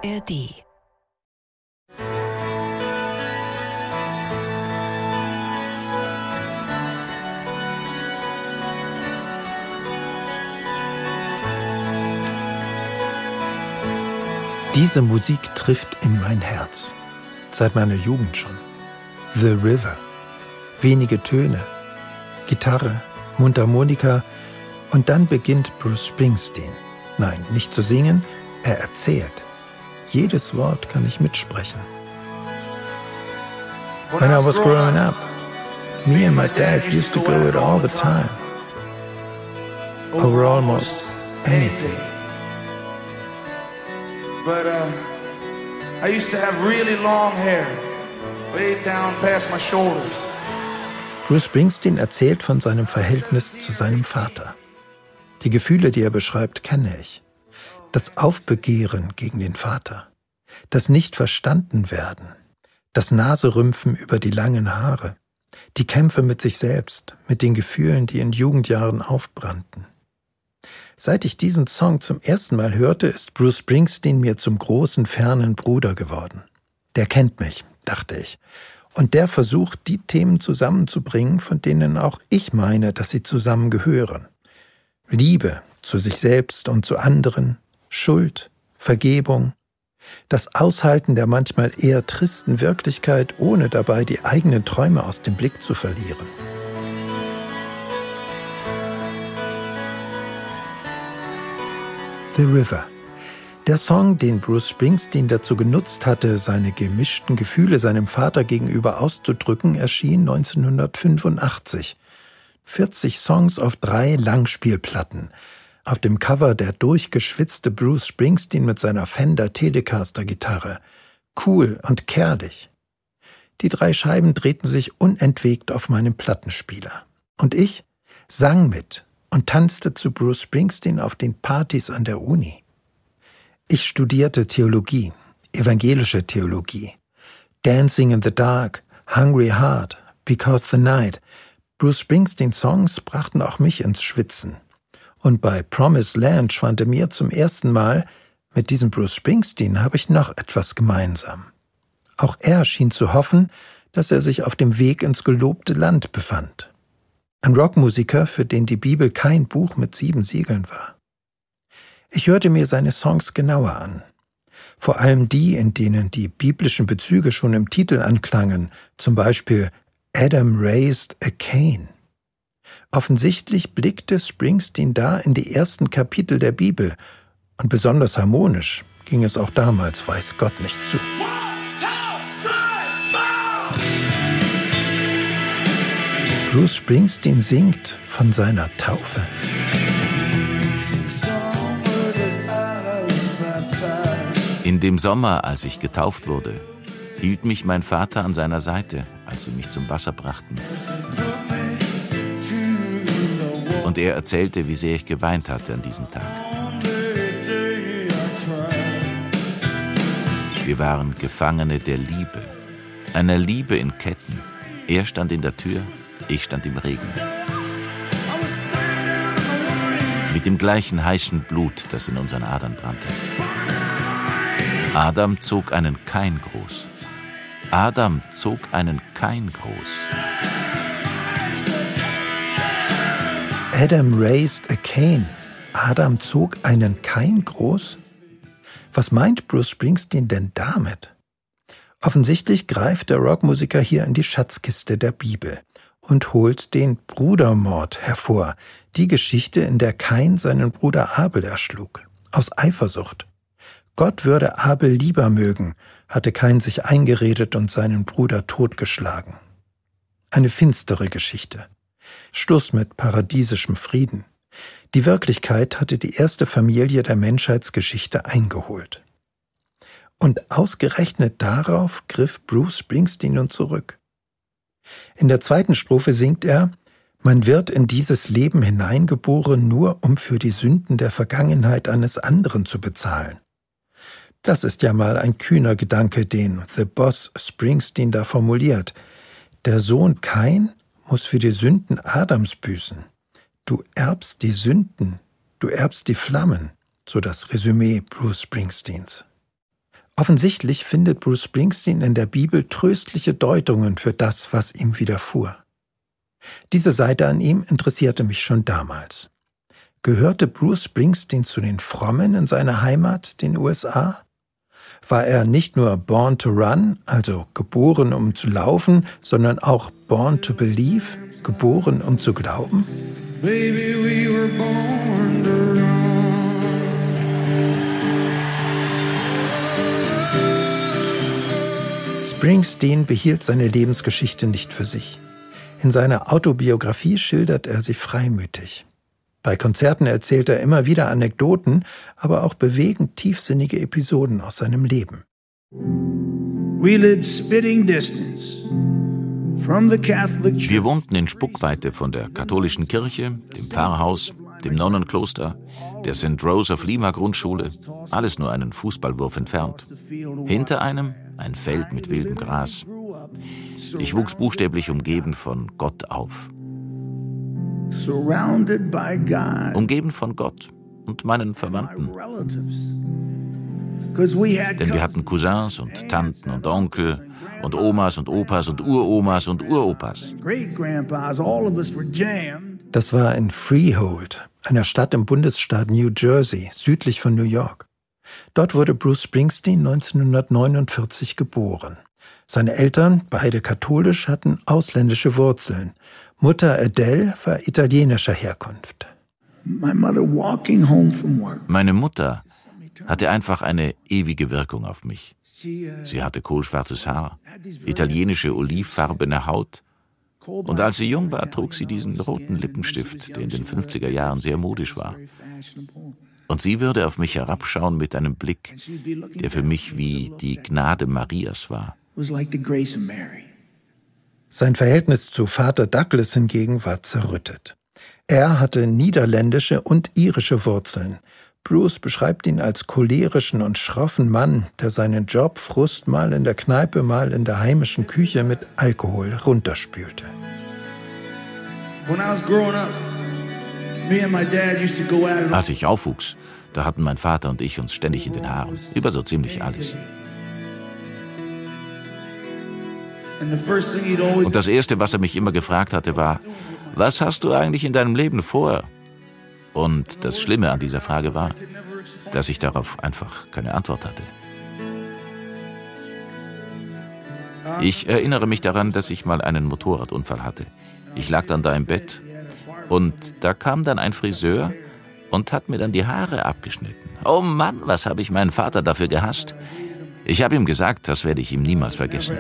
ARD. Diese Musik trifft in mein Herz. Seit meiner Jugend schon. The River. Wenige Töne. Gitarre, Mundharmonika und dann beginnt Bruce Springsteen. Nein, nicht zu singen, er erzählt. Jedes Wort kann ich mitsprechen. When I was growing up, me and my dad used to go it all the time. Over almost anything. But I used to have really long hair, way down past my shoulders. Bruce Springsteen erzählt von seinem Verhältnis zu seinem Vater. Die Gefühle, die er beschreibt, kenne ich. Das Aufbegehren gegen den Vater, das Nicht-Verstanden-Werden, das Naserümpfen über die langen Haare, die Kämpfe mit sich selbst, mit den Gefühlen, die in Jugendjahren aufbrannten. Seit ich diesen Song zum ersten Mal hörte, ist Bruce Springsteen mir zum großen, fernen Bruder geworden. Der kennt mich, dachte ich. Und der versucht, die Themen zusammenzubringen, von denen auch ich meine, dass sie zusammengehören. Liebe zu sich selbst und zu anderen, Schuld, Vergebung, das Aushalten der manchmal eher tristen Wirklichkeit, ohne dabei die eigenen Träume aus dem Blick zu verlieren. The River. Der Song, den Bruce Springsteen dazu genutzt hatte, seine gemischten Gefühle seinem Vater gegenüber auszudrücken, erschien 1985. 40 Songs auf 3 Langspielplatten. Auf dem Cover der durchgeschwitzte Bruce Springsteen mit seiner Fender Telecaster-Gitarre. Cool und kerlig. Die 3 Scheiben drehten sich unentwegt auf meinem Plattenspieler. Und ich sang mit und tanzte zu Bruce Springsteen auf den Partys an der Uni. Ich studierte Theologie, evangelische Theologie. Dancing in the Dark, Hungry Heart, Because the Night. Bruce Springsteens Songs brachten auch mich ins Schwitzen. Und bei Promised Land schwante mir zum ersten Mal, mit diesem Bruce Springsteen habe ich noch etwas gemeinsam. Auch er schien zu hoffen, dass er sich auf dem Weg ins gelobte Land befand. Ein Rockmusiker, für den die Bibel kein Buch mit 7 Siegeln war. Ich hörte mir seine Songs genauer an. Vor allem die, in denen die biblischen Bezüge schon im Titel anklangen, zum Beispiel Adam raised a Cain. Offensichtlich blickte Springsteen da in die ersten Kapitel der Bibel und besonders harmonisch ging es auch damals, weiß Gott, nicht zu. 1, 2, 3, 4. Bruce Springsteen singt von seiner Taufe. In dem Sommer, als ich getauft wurde, hielt mich mein Vater an seiner Seite, als sie mich zum Wasser brachten. Und er erzählte, wie sehr ich geweint hatte an diesem Tag. Wir waren Gefangene der Liebe, einer Liebe in Ketten. Er stand in der Tür, ich stand im Regen. Mit dem gleichen heißen Blut, das in unseren Adern brannte. Adam zog einen Kain groß. Adam zog einen Kain groß. Adam raised a Cain. Adam zog einen Kain groß? Was meint Bruce Springsteen denn damit? Offensichtlich greift der Rockmusiker hier in die Schatzkiste der Bibel und holt den Brudermord hervor, die Geschichte, in der Kain seinen Bruder Abel erschlug, aus Eifersucht. Gott würde Abel lieber mögen, hatte Kain sich eingeredet und seinen Bruder totgeschlagen. Eine finstere Geschichte. Schluss mit paradiesischem Frieden. Die Wirklichkeit hatte die erste Familie der Menschheitsgeschichte eingeholt. Und ausgerechnet darauf griff Bruce Springsteen nun zurück. In der 2. Strophe singt er: Man wird in dieses Leben hineingeboren, nur um für die Sünden der Vergangenheit eines anderen zu bezahlen. Das ist ja mal ein kühner Gedanke, den The Boss Springsteen da formuliert. Der Sohn Kain muss für die Sünden Adams büßen. Du erbst die Sünden, du erbst die Flammen, so das Resümee Bruce Springsteens. Offensichtlich findet Bruce Springsteen in der Bibel tröstliche Deutungen für das, was ihm widerfuhr. Diese Seite an ihm interessierte mich schon damals. Gehörte Bruce Springsteen zu den Frommen in seiner Heimat, den USA? War er nicht nur born to run, also geboren, um zu laufen, sondern auch born to believe, geboren, um zu glauben? Baby, we were born to run. Springsteen behielt seine Lebensgeschichte nicht für sich. In seiner Autobiografie schildert er sie freimütig. Bei Konzerten erzählt er immer wieder Anekdoten, aber auch bewegend tiefsinnige Episoden aus seinem Leben. We lived spitting distance from the Catholic Church. Wir wohnten in Spuckweite von der katholischen Kirche, dem Pfarrhaus, dem Nonnenkloster, der St. Rose of Lima Grundschule, alles nur einen Fußballwurf entfernt. Hinter einem ein Feld mit wildem Gras. Ich wuchs buchstäblich umgeben von Gott auf. Surrounded by God. Umgeben von Gott und meinen Verwandten. Denn wir hatten Cousins und Tanten und Onkel und Omas und Opas und Uromas und Uropas. Das war in Freehold, einer Stadt im Bundesstaat New Jersey, südlich von New York. Dort wurde Bruce Springsteen 1949 geboren. Seine Eltern, beide katholisch, hatten ausländische Wurzeln. Mutter Adele war italienischer Herkunft. Meine Mutter hatte einfach eine ewige Wirkung auf mich. Sie hatte kohlschwarzes Haar, italienische olivfarbene Haut. Und als sie jung war, trug sie diesen roten Lippenstift, der in den 50er Jahren sehr modisch war. Und sie würde auf mich herabschauen mit einem Blick, der für mich wie die Gnade Marias war. Sein Verhältnis zu Vater Douglas hingegen war zerrüttet. Er hatte niederländische und irische Wurzeln. Bruce beschreibt ihn als cholerischen und schroffen Mann, der seinen Jobfrust mal in der Kneipe, mal in der heimischen Küche mit Alkohol runterspülte. Als ich aufwuchs, da hatten mein Vater und ich uns ständig in den Haaren, über so ziemlich alles. Und das Erste, was er mich immer gefragt hatte, war: Was hast du eigentlich in deinem Leben vor? Und das Schlimme an dieser Frage war, dass ich darauf einfach keine Antwort hatte. Ich erinnere mich daran, dass ich mal einen Motorradunfall hatte. Ich lag dann da im Bett und da kam dann ein Friseur und hat mir dann die Haare abgeschnitten. Oh Mann, was habe ich meinen Vater dafür gehasst. Ich habe ihm gesagt, das werde ich ihm niemals vergessen.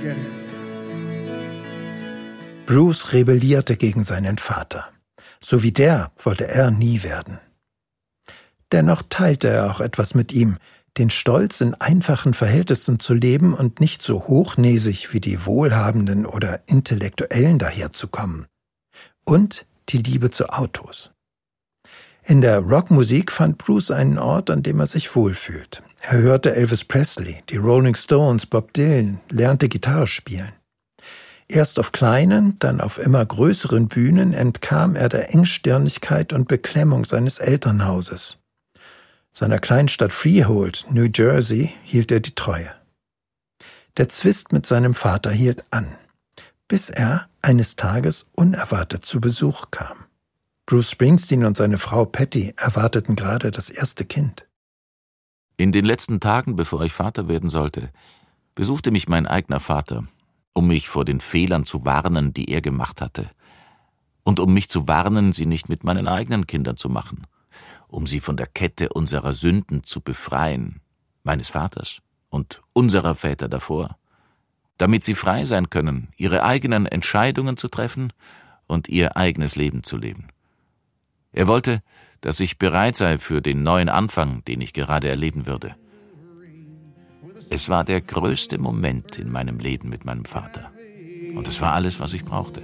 Bruce rebellierte gegen seinen Vater. So wie der wollte er nie werden. Dennoch teilte er auch etwas mit ihm, den Stolz, in einfachen Verhältnissen zu leben und nicht so hochnäsig wie die Wohlhabenden oder Intellektuellen daherzukommen. Und die Liebe zu Autos. In der Rockmusik fand Bruce einen Ort, an dem er sich wohlfühlt. Er hörte Elvis Presley, die Rolling Stones, Bob Dylan, lernte Gitarre spielen. Erst auf kleinen, dann auf immer größeren Bühnen entkam er der Engstirnigkeit und Beklemmung seines Elternhauses. Seiner Kleinstadt Freehold, New Jersey, hielt er die Treue. Der Zwist mit seinem Vater hielt an, bis er eines Tages unerwartet zu Besuch kam. Bruce Springsteen und seine Frau Patty erwarteten gerade das erste Kind. In den letzten Tagen, bevor ich Vater werden sollte, besuchte mich mein eigener Vater, um mich vor den Fehlern zu warnen, die er gemacht hatte. Und um mich zu warnen, sie nicht mit meinen eigenen Kindern zu machen. Um sie von der Kette unserer Sünden zu befreien, meines Vaters und unserer Väter davor. Damit sie frei sein können, ihre eigenen Entscheidungen zu treffen und ihr eigenes Leben zu leben. Er wollte, dass ich bereit sei für den neuen Anfang, den ich gerade erleben würde. Es war der größte Moment in meinem Leben mit meinem Vater. Und es war alles, was ich brauchte.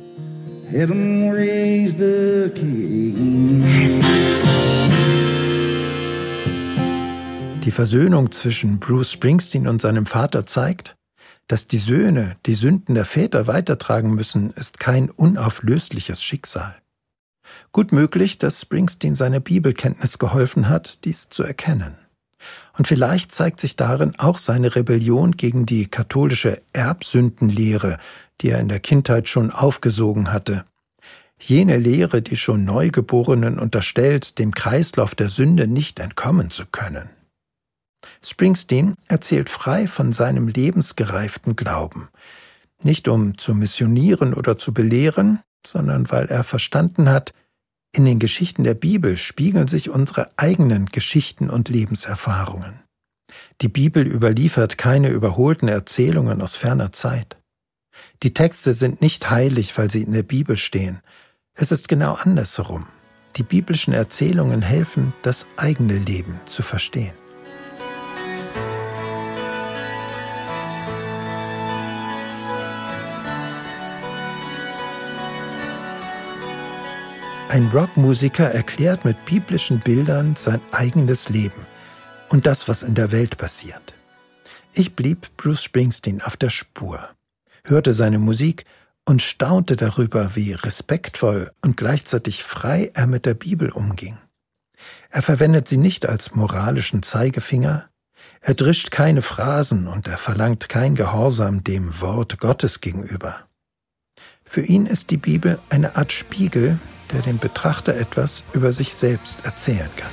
Die Versöhnung zwischen Bruce Springsteen und seinem Vater zeigt, dass die Söhne die Sünden der Väter weitertragen müssen, ist kein unauflösliches Schicksal. Gut möglich, dass Springsteen seiner Bibelkenntnis geholfen hat, dies zu erkennen. Und vielleicht zeigt sich darin auch seine Rebellion gegen die katholische Erbsündenlehre, die er in der Kindheit schon aufgesogen hatte. Jene Lehre, die schon Neugeborenen unterstellt, dem Kreislauf der Sünde nicht entkommen zu können. Springsteen erzählt frei von seinem lebensgereiften Glauben. Nicht um zu missionieren oder zu belehren, sondern weil er verstanden hat, in den Geschichten der Bibel spiegeln sich unsere eigenen Geschichten und Lebenserfahrungen. Die Bibel überliefert keine überholten Erzählungen aus ferner Zeit. Die Texte sind nicht heilig, weil sie in der Bibel stehen. Es ist genau andersherum. Die biblischen Erzählungen helfen, das eigene Leben zu verstehen. Ein Rockmusiker erklärt mit biblischen Bildern sein eigenes Leben und das, was in der Welt passiert. Ich blieb Bruce Springsteen auf der Spur, hörte seine Musik und staunte darüber, wie respektvoll und gleichzeitig frei er mit der Bibel umging. Er verwendet sie nicht als moralischen Zeigefinger, er drischt keine Phrasen und er verlangt kein Gehorsam dem Wort Gottes gegenüber. Für ihn ist die Bibel eine Art Spiegel, der dem Betrachter etwas über sich selbst erzählen kann.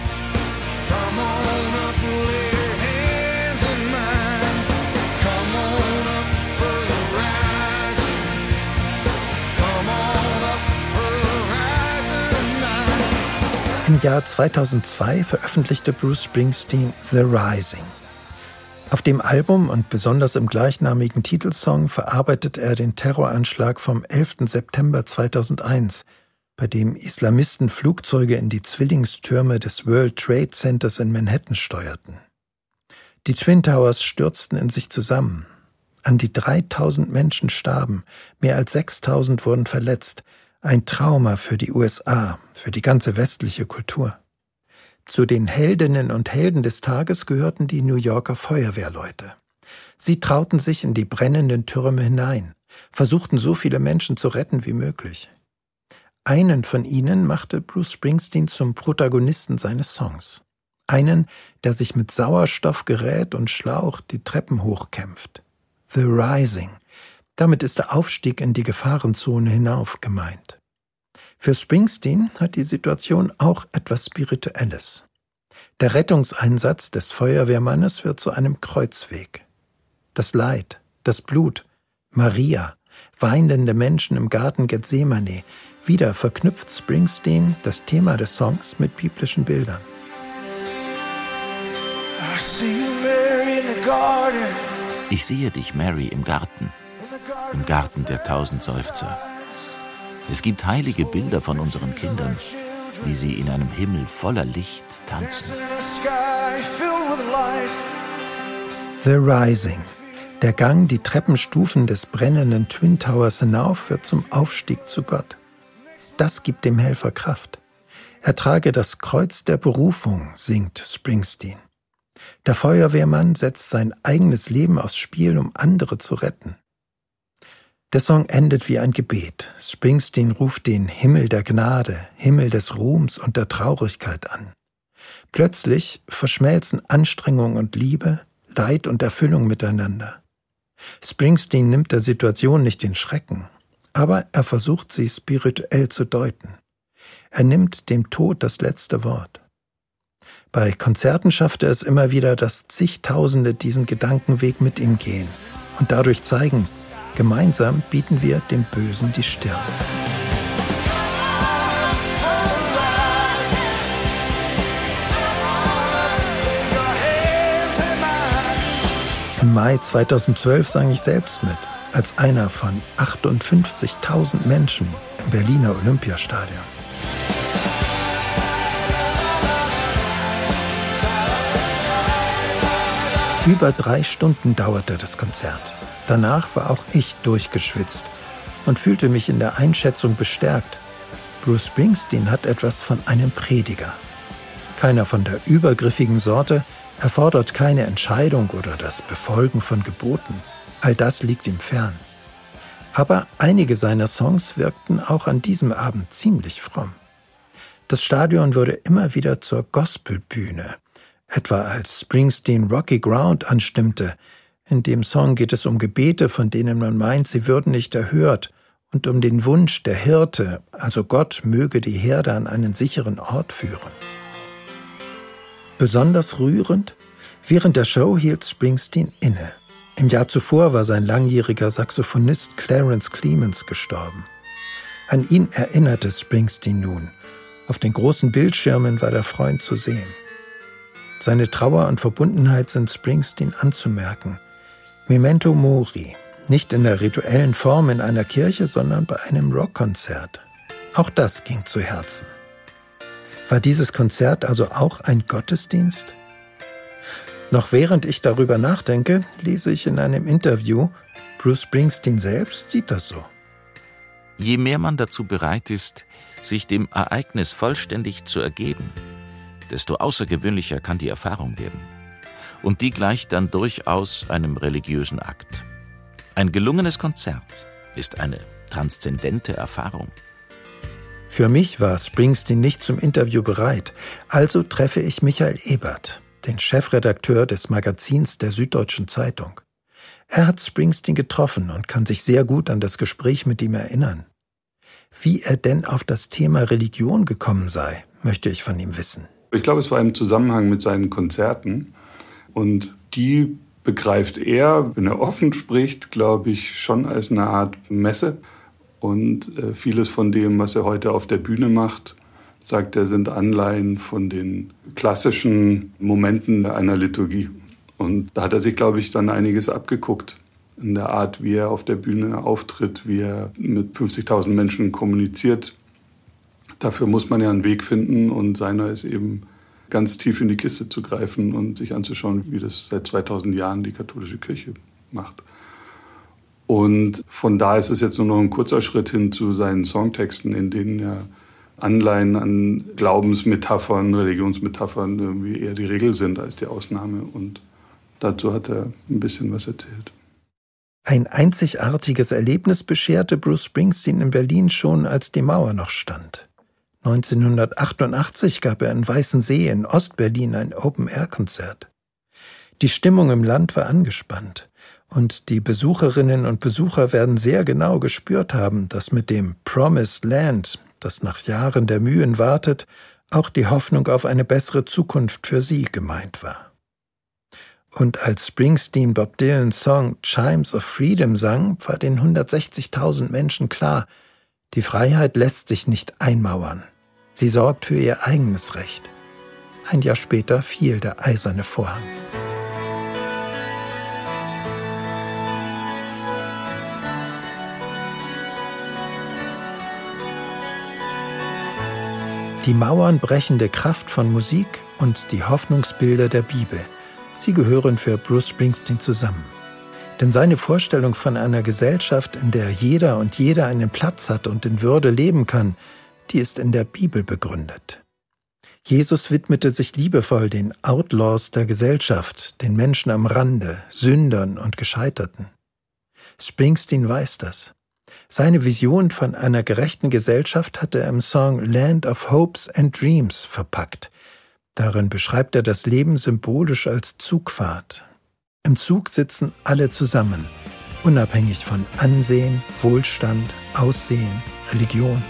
Im Jahr 2002 veröffentlichte Bruce Springsteen The Rising. Auf dem Album und besonders im gleichnamigen Titelsong verarbeitet er den Terroranschlag vom 11. September 2001, bei dem Islamisten Flugzeuge in die Zwillingstürme des World Trade Centers in Manhattan steuerten. Die Twin Towers stürzten in sich zusammen. An die 3000 Menschen starben, mehr als 6000 wurden verletzt. Ein Trauma für die USA, für die ganze westliche Kultur. Zu den Heldinnen und Helden des Tages gehörten die New Yorker Feuerwehrleute. Sie trauten sich in die brennenden Türme hinein, versuchten so viele Menschen zu retten wie möglich. Einen von ihnen machte Bruce Springsteen zum Protagonisten seines Songs. Einen, der sich mit Sauerstoffgerät und Schlauch die Treppen hochkämpft. The Rising. Damit ist der Aufstieg in die Gefahrenzone hinauf gemeint. Für Springsteen hat die Situation auch etwas Spirituelles. Der Rettungseinsatz des Feuerwehrmannes wird zu einem Kreuzweg. Das Leid, das Blut, Maria, weinende Menschen im Garten Gethsemane. Wieder verknüpft Springsteen das Thema des Songs mit biblischen Bildern. Ich sehe dich, Mary, im Garten der 1000 Seufzer. Es gibt heilige Bilder von unseren Kindern, wie sie in einem Himmel voller Licht tanzen. The Rising. Der Gang die Treppenstufen des brennenden Twin Towers hinauf wird zum Aufstieg zu Gott. Das gibt dem Helfer Kraft. Er trage das Kreuz der Berufung, singt Springsteen. Der Feuerwehrmann setzt sein eigenes Leben aufs Spiel, um andere zu retten. Der Song endet wie ein Gebet. Springsteen ruft den Himmel der Gnade, Himmel des Ruhms und der Traurigkeit an. Plötzlich verschmelzen Anstrengung und Liebe, Leid und Erfüllung miteinander. Springsteen nimmt der Situation nicht den Schrecken, aber er versucht sie spirituell zu deuten. Er nimmt dem Tod das letzte Wort. Bei Konzerten schafft er es immer wieder, dass zigtausende diesen Gedankenweg mit ihm gehen und dadurch zeigen, gemeinsam bieten wir dem Bösen die Stirn. Im Mai 2012 sang ich selbst mit, als einer von 58.000 Menschen im Berliner Olympiastadion. Über 3 Stunden dauerte das Konzert. Danach war auch ich durchgeschwitzt und fühlte mich in der Einschätzung bestärkt. Bruce Springsteen hat etwas von einem Prediger. Keiner von der übergriffigen Sorte, er fordert keine Entscheidung oder das Befolgen von Geboten. All das liegt ihm fern. Aber einige seiner Songs wirkten auch an diesem Abend ziemlich fromm. Das Stadion wurde immer wieder zur Gospelbühne. Etwa als Springsteen Rocky Ground anstimmte. In dem Song geht es um Gebete, von denen man meint, sie würden nicht erhört, und um den Wunsch, der Hirte, also Gott, möge die Herde an einen sicheren Ort führen. Besonders rührend: während der Show hielt Springsteen inne. Im Jahr zuvor war sein langjähriger Saxophonist Clarence Clemons gestorben. An ihn erinnerte Springsteen nun. Auf den großen Bildschirmen war der Freund zu sehen. Seine Trauer und Verbundenheit sind Springsteen anzumerken. Memento Mori, nicht in der rituellen Form in einer Kirche, sondern bei einem Rockkonzert. Auch das ging zu Herzen. War dieses Konzert also auch ein Gottesdienst? Noch während ich darüber nachdenke, lese ich in einem Interview, Bruce Springsteen selbst sieht das so. Je mehr man dazu bereit ist, sich dem Ereignis vollständig zu ergeben, desto außergewöhnlicher kann die Erfahrung werden. Und die gleicht dann durchaus einem religiösen Akt. Ein gelungenes Konzert ist eine transzendente Erfahrung. Für mich war Springsteen nicht zum Interview bereit, also treffe ich Michael Ebert, den Chefredakteur des Magazins der Süddeutschen Zeitung. Er hat Springsteen getroffen und kann sich sehr gut an das Gespräch mit ihm erinnern. Wie er denn auf das Thema Religion gekommen sei, möchte ich von ihm wissen. Ich glaube, es war im Zusammenhang mit seinen Konzerten. Und die begreift er, wenn er offen spricht, glaube ich, schon als eine Art Messe. Und vieles von dem, was er heute auf der Bühne macht, sagt er, sind Anleihen von den klassischen Momenten einer Liturgie. Und da hat er sich, glaube ich, dann einiges abgeguckt. In der Art, wie er auf der Bühne auftritt, wie er mit 50.000 Menschen kommuniziert. Dafür muss man ja einen Weg finden und seiner ist eben ganz tief in die Kiste zu greifen und sich anzuschauen, wie das seit 2000 Jahren die katholische Kirche macht. Und von da ist es jetzt nur noch ein kurzer Schritt hin zu seinen Songtexten, in denen ja Anleihen an Glaubensmetaphern, Religionsmetaphern irgendwie eher die Regel sind als die Ausnahme. Und dazu hat er ein bisschen was erzählt. Ein einzigartiges Erlebnis bescherte Bruce Springsteen in Berlin schon, als die Mauer noch stand. 1988 gab er in Weißensee in Ostberlin ein Open-Air-Konzert. Die Stimmung im Land war angespannt und die Besucherinnen und Besucher werden sehr genau gespürt haben, dass mit dem Promised Land, das nach Jahren der Mühen wartet, auch die Hoffnung auf eine bessere Zukunft für sie gemeint war. Und als Springsteen Bob Dylans Song Chimes of Freedom sang, war den 160.000 Menschen klar, die Freiheit lässt sich nicht einmauern. Sie sorgt für ihr eigenes Recht. Ein Jahr später fiel der eiserne Vorhang. Die Mauern brechende Kraft von Musik und die Hoffnungsbilder der Bibel. Sie gehören für Bruce Springsteen zusammen. Denn seine Vorstellung von einer Gesellschaft, in der jeder und jede einen Platz hat und in Würde leben kann, die ist in der Bibel begründet. Jesus widmete sich liebevoll den Outlaws der Gesellschaft, den Menschen am Rande, Sündern und Gescheiterten. Springsteen weiß das. Seine Vision von einer gerechten Gesellschaft hat er im Song Land of Hopes and Dreams verpackt. Darin beschreibt er das Leben symbolisch als Zugfahrt. Im Zug sitzen alle zusammen, unabhängig von Ansehen, Wohlstand, Aussehen, Religion.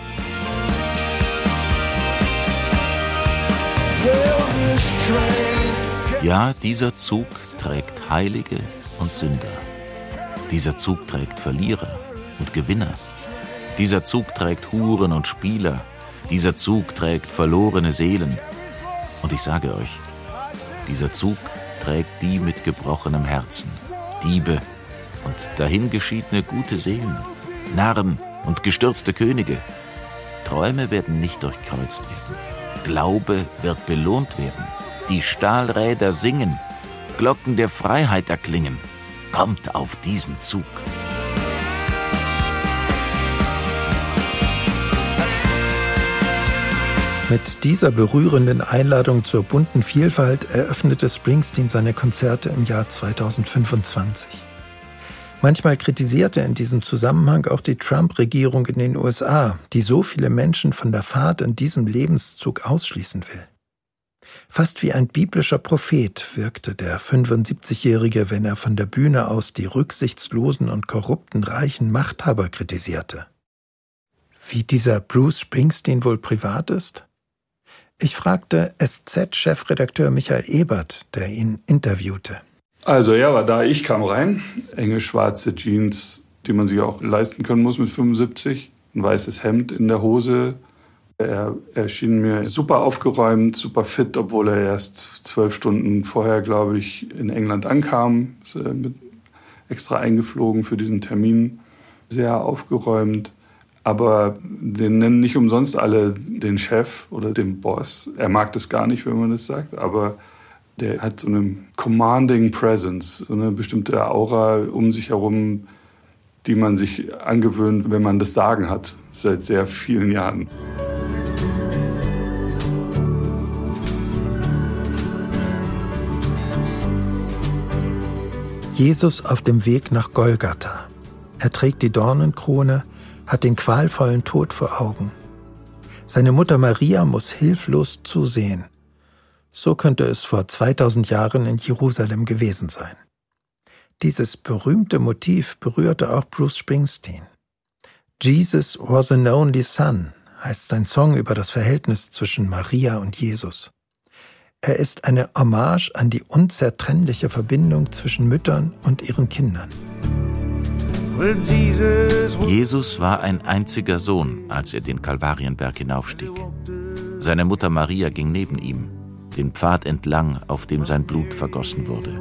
Ja, dieser Zug trägt Heilige und Sünder. Dieser Zug trägt Verlierer und Gewinner. Dieser Zug trägt Huren und Spieler. Dieser Zug trägt verlorene Seelen. Und ich sage euch, dieser Zug trägt die mit gebrochenem Herzen, Diebe und dahingeschiedene gute Seelen, Narren und gestürzte Könige. Träume werden nicht durchkreuzt werden. Glaube wird belohnt werden. Die Stahlräder singen, Glocken der Freiheit erklingen. Kommt auf diesen Zug. Mit dieser berührenden Einladung zur bunten Vielfalt eröffnete Springsteen seine Konzerte im Jahr 2025. Manchmal kritisierte er in diesem Zusammenhang auch die Trump-Regierung in den USA, die so viele Menschen von der Fahrt in diesem Lebenszug ausschließen will. Fast wie ein biblischer Prophet wirkte der 75-Jährige, wenn er von der Bühne aus die rücksichtslosen und korrupten reichen Machthaber kritisierte. Wie dieser Bruce Springsteen wohl privat ist? Ich fragte SZ-Chefredakteur Michael Ebert, der ihn interviewte. Also er war da, ich kam rein, enge schwarze Jeans, die man sich auch leisten können muss mit 75, ein weißes Hemd in der Hose. Er erschien mir super aufgeräumt, super fit, obwohl er erst 12 Stunden vorher, glaube ich, in England ankam, extra eingeflogen für diesen Termin, sehr aufgeräumt. Aber den nennen nicht umsonst alle den Chef oder den Boss. Er mag das gar nicht, wenn man das sagt, aber der hat so eine commanding presence, so eine bestimmte Aura um sich herum, die man sich angewöhnt, wenn man das Sagen hat, seit sehr vielen Jahren. Jesus auf dem Weg nach Golgatha. Er trägt die Dornenkrone, hat den qualvollen Tod vor Augen. Seine Mutter Maria muss hilflos zusehen. So könnte es vor 2000 Jahren in Jerusalem gewesen sein. Dieses berühmte Motiv berührte auch Bruce Springsteen. Jesus was an only son heißt sein Song über das Verhältnis zwischen Maria und Jesus. Er ist eine Hommage an die unzertrennliche Verbindung zwischen Müttern und ihren Kindern. Jesus war ein einziger Sohn, als er den Kalvarienberg hinaufstieg. Seine Mutter Maria ging neben ihm, den Pfad entlang, auf dem sein Blut vergossen wurde.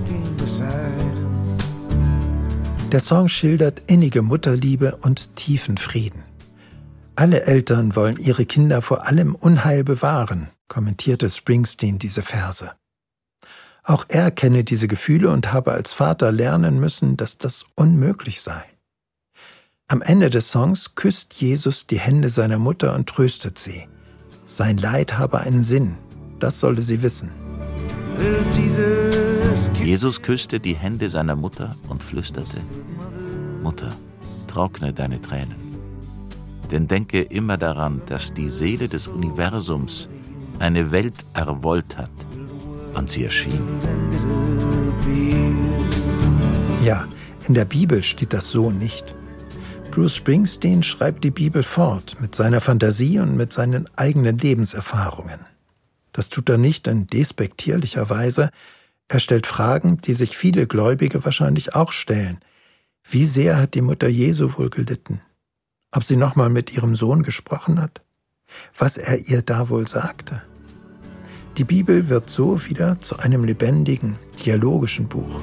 Der Song schildert innige Mutterliebe und tiefen Frieden. Alle Eltern wollen ihre Kinder vor allem Unheil bewahren, kommentierte Springsteen diese Verse. Auch er kenne diese Gefühle und habe als Vater lernen müssen, dass das unmöglich sei. Am Ende des Songs küsst Jesus die Hände seiner Mutter und tröstet sie. Sein Leid habe einen Sinn, das solle sie wissen. Jesus küsste die Hände seiner Mutter und flüsterte: Mutter, trockne deine Tränen. Denn denke immer daran, dass die Seele des Universums eine Welt erwollt hat und sie erschien. Ja, in der Bibel steht das so nicht. Bruce Springsteen schreibt die Bibel fort mit seiner Fantasie und mit seinen eigenen Lebenserfahrungen. Das tut er nicht in despektierlicher Weise. Er stellt Fragen, die sich viele Gläubige wahrscheinlich auch stellen. Wie sehr hat die Mutter Jesu wohl gelitten? Ob sie nochmal mit ihrem Sohn gesprochen hat? Was er ihr da wohl sagte? Die Bibel wird so wieder zu einem lebendigen, dialogischen Buch.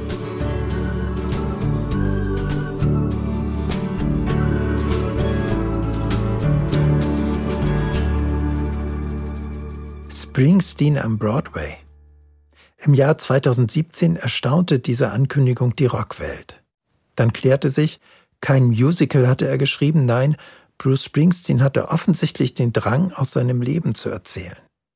Springsteen am Broadway. Im Jahr 2017 erstaunte diese Ankündigung die Rockwelt. Dann klärte sich, kein Musical hatte er geschrieben, nein, Bruce Springsteen hatte offensichtlich den Drang, aus seinem Leben zu erzählen.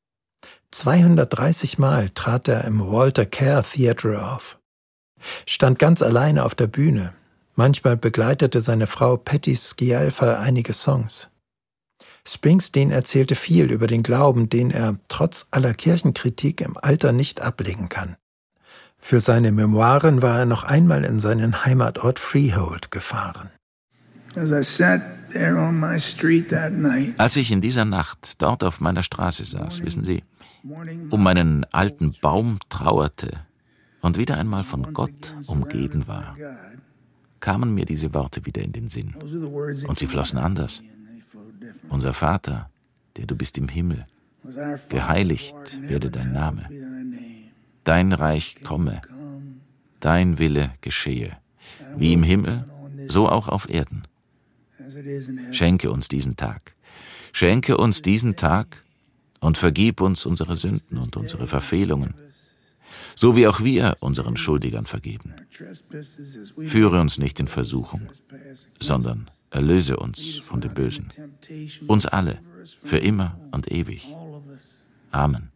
230 Mal trat er im Walter Kerr Theatre auf. Stand ganz alleine auf der Bühne. Manchmal begleitete seine Frau Patti Scialfa einige Songs. Springsteen erzählte viel über den Glauben, den er trotz aller Kirchenkritik im Alter nicht ablegen kann. Für seine Memoiren war er noch einmal in seinen Heimatort Freehold gefahren. Als ich in dieser Nacht dort auf meiner Straße saß, wissen Sie, um meinen alten Baum trauerte und wieder einmal von Gott umgeben war, kamen mir diese Worte wieder in den Sinn. Und sie flossen anders. Unser Vater, der du bist im Himmel, geheiligt werde dein Name. Dein Reich komme, dein Wille geschehe, wie im Himmel, so auch auf Erden. Schenke uns diesen Tag. Schenke uns diesen Tag und vergib uns unsere Sünden und unsere Verfehlungen, so wie auch wir unseren Schuldigern vergeben. Führe uns nicht in Versuchung, sondern erlöse uns von dem Bösen. Uns alle, für immer und ewig. Amen.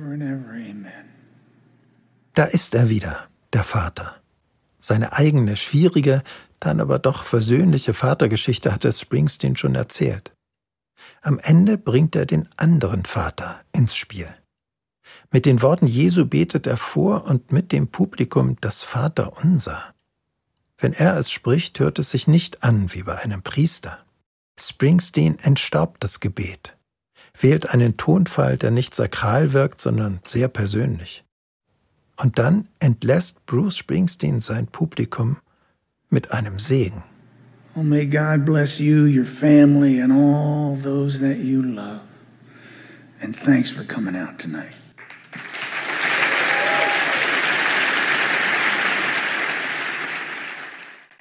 Da ist er wieder, der Vater. Seine eigene, schwierige, dann aber doch versöhnliche Vatergeschichte hatte Springsteen schon erzählt. Am Ende bringt er den anderen Vater ins Spiel. Mit den Worten Jesu betet er vor und mit dem Publikum das Vaterunser. Wenn er es spricht, hört es sich nicht an wie bei einem Priester. Springsteen entstaubt das Gebet, wählt einen Tonfall, der nicht sakral wirkt, sondern sehr persönlich. Und dann entlässt Bruce Springsteen sein Publikum mit einem Segen. Oh, may God bless you, your family, and all those that you love. And thanks for coming out tonight.